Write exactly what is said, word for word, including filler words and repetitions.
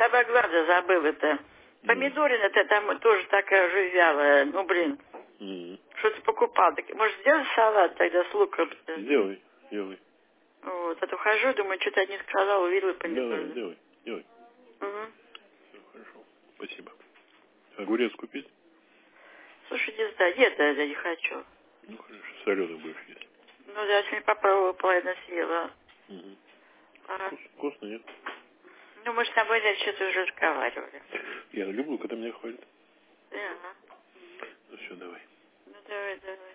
самое главное забыл это. Помидорина-то там тоже такая же вялая. Ну, блин. Mm. Что-то покупал. Так, может, сделать салат тогда с луком? Сделай, делай. Вот. А то хожу, думаю, что-то я не сказала, увидела Давай, помидоры. делай, делай. Угу. Все хорошо. Спасибо. Огурец купить? Слушай, не знаю, нет, я я не хочу. Ну, хорошо. Соленый будешь есть. Ну, я сегодня попробовала, половину съела. Угу. Ага. Вкус, вкусно, нет? Ну, мы с тобой что-то уже разговаривали. Я люблю, когда меня хвалят. Ага. Ну все, давай. Ну, давай, давай.